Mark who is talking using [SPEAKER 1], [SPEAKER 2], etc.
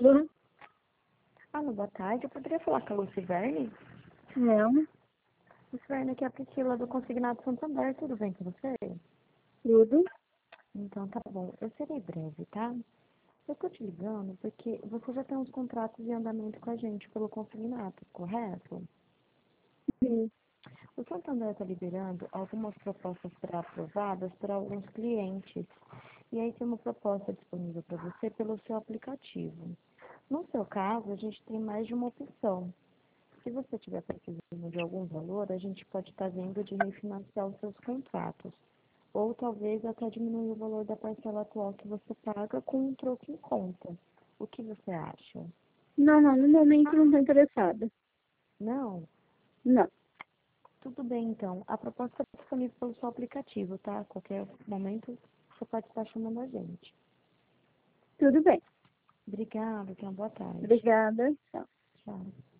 [SPEAKER 1] Alô?
[SPEAKER 2] Alô, boa tarde. Eu poderia falar com a Luciverne?
[SPEAKER 1] Não,
[SPEAKER 2] Luciverne, aqui é a Priscila do Consignado Santander. Tudo bem com você?
[SPEAKER 1] tudo.
[SPEAKER 2] Então, tá bom. Eu serei breve, tá? Eu tô te ligando porque você já tem uns contratos em andamento com a gente pelo consignato, correto?
[SPEAKER 1] Sim.
[SPEAKER 2] O Santander está liberando algumas propostas para aprovadas para alguns clientes. E aí tem uma proposta disponível para você pelo seu aplicativo. No seu caso, a gente tem mais de uma opção. Se você tiver precisando de algum valor, a gente pode estar vendo de refinanciar os seus contratos. Ou talvez até diminuir o valor da parcela atual que você paga com um troco em conta. O que você acha?
[SPEAKER 1] Não, no momento não estou interessada.
[SPEAKER 2] Não?
[SPEAKER 1] Não,
[SPEAKER 2] Tudo bem, então. A proposta está disponível pelo seu aplicativo, tá? A qualquer momento você pode estar chamando a gente.
[SPEAKER 1] tudo bem.
[SPEAKER 2] Obrigada, tenha uma boa tarde.
[SPEAKER 1] Obrigada. Tchau.
[SPEAKER 2] Tchau.